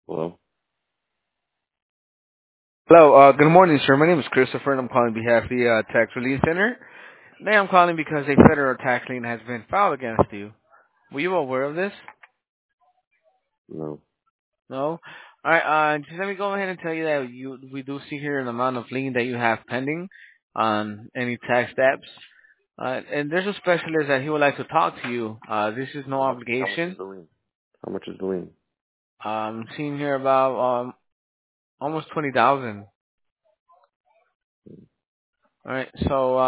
Well, Hello, good morning, sir. My name is Christopher, and I'm calling on behalf of the Tax Relief Center. Today I'm calling because a federal tax lien has been filed against you. Were you aware of this? no. No? Alright, just let me go ahead and tell you that we do see here an amount of lien that you have pending on any tax debts. And there's a specialist that he would like to talk to you. This is no How much is obligation. the lien? How much is the lien? Seeing here about almost 20,000. Alright, so